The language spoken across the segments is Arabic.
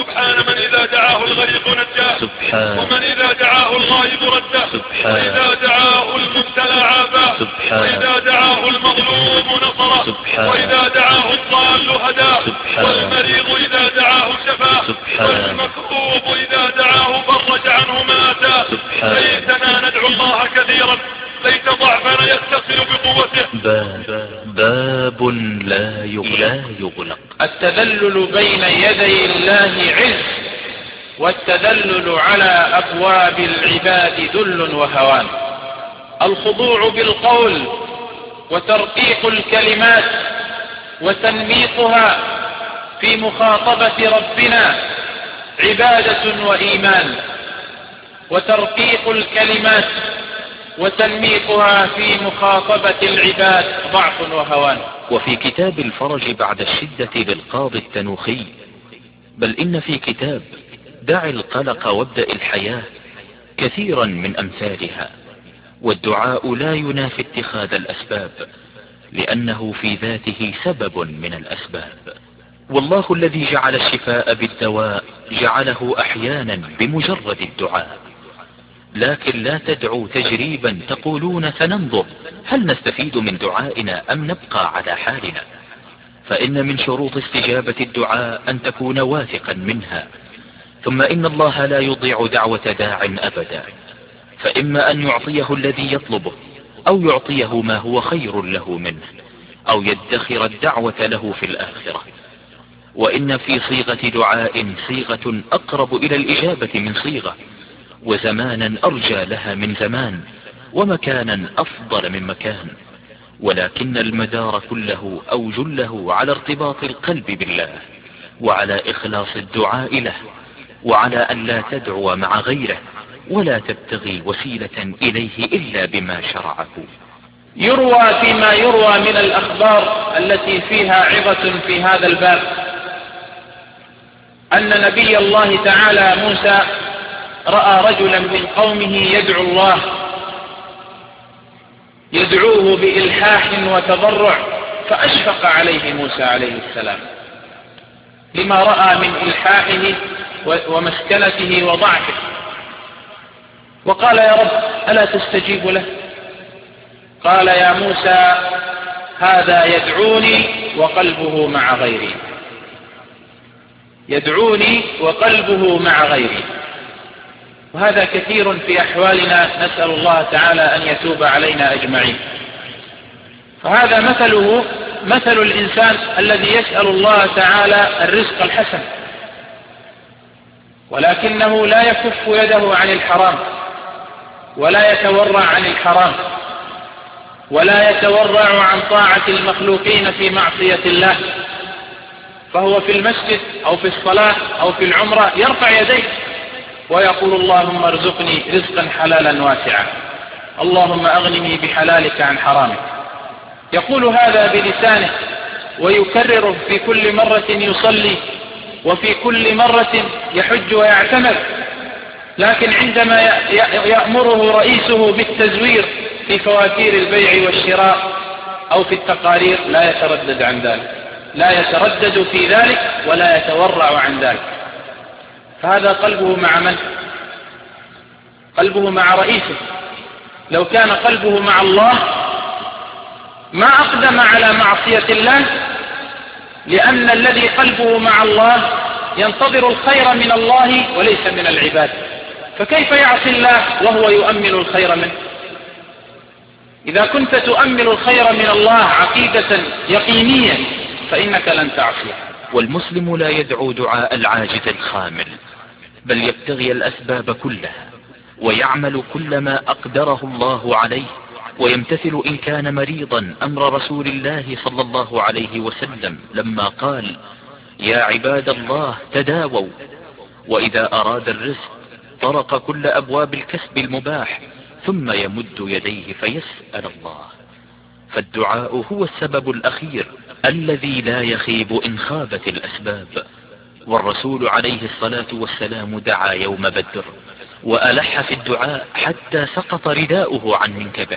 سبحان من إذا دعاه الغريق نجاه، ومن إذا دعاه الغائب رده، وإذا دعاه المبتلى عافاه، وإذا دعاه المظلوم نصره، وإذا دعاه الضال هداه، والمريض إذا دعاه شفاه، والمكروب إذا دعاه فرج عنه ما أتاه. ليتنا ندعو الله كثيرا، ليت ضعفنا يتصل بقوته. باب لا يغلق. التذلل بين يدي الله عز، والتذلل على أبواب العباد ذل وهوان. الخضوع بالقول وترقيق الكلمات وتنميطها في مخاطبة ربنا عبادة وإيمان، وترقيق الكلمات وتنميطها في مخاطبة العباد ضعف وهوان. وفي كتاب الفرج بعد الشدة للقاضي التنوخي: بل إن في كتاب دع القلق وابدأ الحياة كثيرا من أمثالها، والدعاء لا ينافي اتخاذ الأسباب، لأنه في ذاته سبب من الأسباب. والله الذي جعل الشفاء بالدواء جعله أحيانا بمجرد الدعاء. لكن لا تدعوا تجريبا تقولون سننظر هل نستفيد من دعائنا أم نبقى على حالنا، فإن من شروط استجابة الدعاء أن تكون واثقا منها. ثم إن الله لا يضيع دعوة داع أبدا، فإما أن يعطيه الذي يطلبه، أو يعطيه ما هو خير له منه، أو يدخر الدعوة له في الآخرة. وإن في صيغة دعاء صيغة أقرب إلى الإجابة من صيغة، وزمانا أرجى لها من زمان، ومكانا أفضل من مكان، ولكن المدار كله أو جله على ارتباط القلب بالله، وعلى إخلاص الدعاء له، وعلى أن لا تدعو مع غيره، ولا تبتغي وسيلة إليه إلا بما شرعه. يروى فيما يروى من الأخبار التي فيها عظة في هذا الباب أن نبي الله تعالى موسى رأى رجلا من قومه يدعو الله، يدعوه بإلحاح وتضرع، فأشفق عليه موسى عليه السلام لما رأى من إلحاحه ومسكنته وضعفه، وقال: يا رب ألا تستجيب له؟ قال: يا موسى هذا يدعوني وقلبه مع غيري، يدعوني وقلبه مع غيري. وهذا كثير في أحوالنا، نسأل الله تعالى أن يتوب علينا أجمعين. فهذا مثله مثل الإنسان الذي يسأل الله تعالى الرزق الحسن، ولكنه لا يكف يده عن الحرام، ولا يتورع عن الحرام، ولا يتورع عن طاعة المخلوقين في معصية الله. فهو في المسجد أو في الصلاة أو في العمرة يرفع يديه ويقول: اللهم ارزقني رزقا حلالا واسعا، اللهم أغنني بحلالك عن حرامك. يقول هذا بلسانه ويكرره في كل مرة يصلي وفي كل مرة يحج ويعتمر، لكن عندما يأمره رئيسه بالتزوير في فواتير البيع والشراء أو في التقارير لا يتردد عن ذلك، لا يتردد في ذلك ولا يتورع عن ذلك. فهذا قلبه مع من؟ قلبه مع رئيسه. لو كان قلبه مع الله ما أقدم على معصية الله، لأن الذي قلبه مع الله ينتظر الخير من الله وليس من العباد، فكيف يعصي الله وهو يؤمل الخير منه؟ إذا كنت تؤمل الخير من الله عقيدة يقينية فإنك لن تعصيه. والمسلم لا يدعو دعاء العاجز الخامل، بل يبتغي الأسباب كلها، ويعمل كل ما أقدره الله عليه، ويمتثل إن كان مريضا أمر رسول الله صلى الله عليه وسلم لما قال: يا عباد الله تداووا. وإذا أراد الرزق طرق كل أبواب الكسب المباح، ثم يمد يديه فيسأل الله. فالدعاء هو السبب الأخير الذي لا يخيب إن خابت الأسباب. والرسول عليه الصلاة والسلام دعا يوم بدر وألح في الدعاء حتى سقط رداؤه عن منكبه،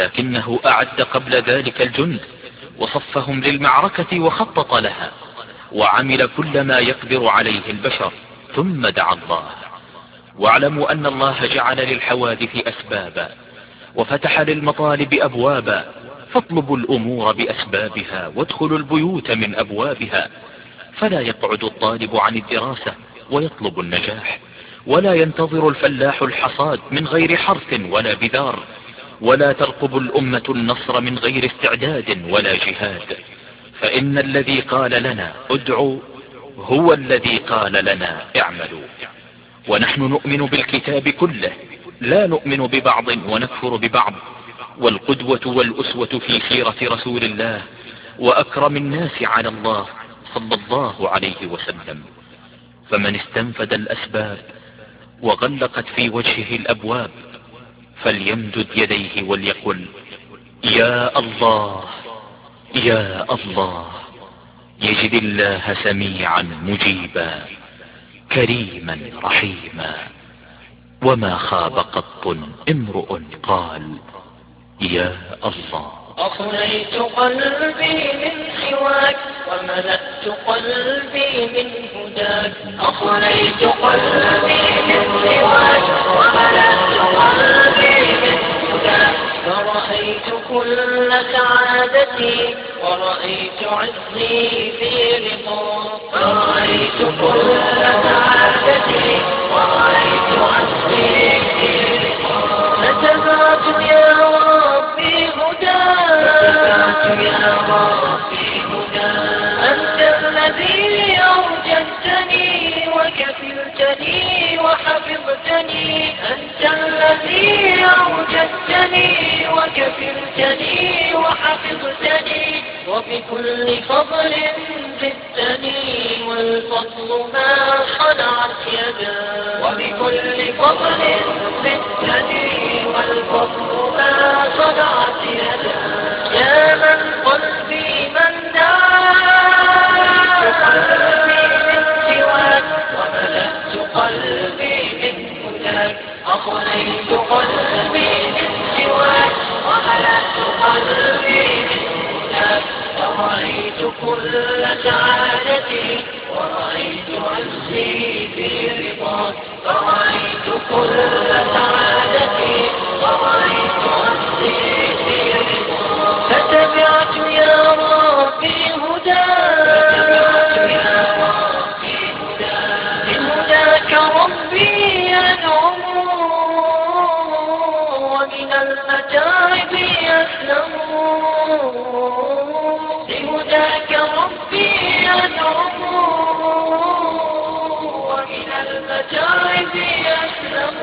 ولكنه أعد قبل ذلك الجند وصفهم للمعركة وخطط لها، وعمل كل ما يقدر عليه البشر، ثم دعا الله. واعلموا أن الله جعل للحوادث أسبابا، وفتح للمطالب أبوابا، فاطلبوا الأمور بأسبابها وادخلوا البيوت من أبوابها. فلا يقعد الطالب عن الدراسة ويطلب النجاح، ولا ينتظر الفلاح الحصاد من غير حرث ولا بذار، ولا ترقب الأمة النصر من غير استعداد ولا جهاد. فإن الذي قال لنا ادعوا هو الذي قال لنا اعملوا. ونحن نؤمن بالكتاب كله، لا نؤمن ببعض ونكفر ببعض. والقدوة والأسوة في سيرة رسول الله وأكرم الناس على الله صلى الله عليه وسلم. فمن استنفد الأسباب وغلقت في وجهه الأبواب فليمدد يديه وليقل يا الله يا الله، يجد الله سميعا مجيبا كريما رحيما. وما خاب قط امرؤ قال يا الله. أخليت قلبي من سواك وملأت قلبي من هداك. أخليت قلبي من سواك وملأت قلبي من هداك. فرأيت كل سعادتي ورأيت عزي في رضاك. فرأيت كل سعادتي ورأيت عزي في رضاك. فتبعت يا ربي فتبعت يا ربي هداك. أنت الذي أوجدتني وكفلتني وحفظتني. أنت الذي أوجدتني وكفلتني وحفظتني. وبكل فضل زدتني والفضل ما صنعت يداك. وبكل فضل زدتني والفضل ما صنعت يداك. يا من قلبي من دعاك. قلبي من سواك وملأت قلبي من هداك. أخليت قلبي من سواك وملأت قلبي من هداك. فرأيت كل سعادتي ورأيت عزي في رضاك. فرأيت كل سعادتي ورأيت عزي في رضاك. فتبعت يا ربي هداك. فتبعت يا ربي هداك. بهداك ربي أنعم ومن المتاعب أسلم. بهداك ربي أنعم ومن المتاعب أسلم.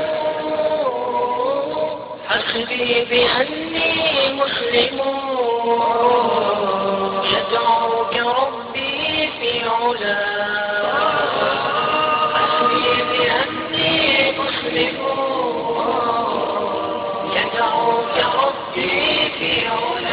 حسبي بأني مسلم يدعوك ربي في علاك. حسبي بأني مسلم يدعوك ربي في علاك.